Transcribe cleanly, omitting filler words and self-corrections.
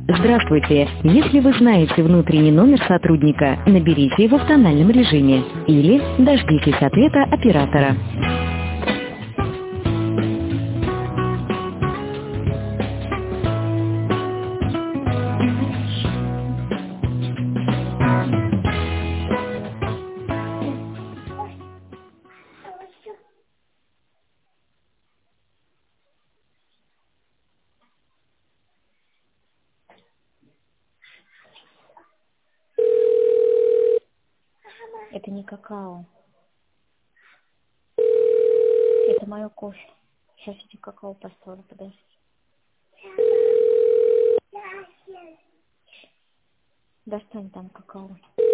Здравствуйте. Если вы знаете внутренний номер сотрудника, наберите его в тональном режиме или дождитесь ответа оператора. Это не какао. Это мое кофе. Сейчас я тебе какао поставлю, подожди. Достань там какао.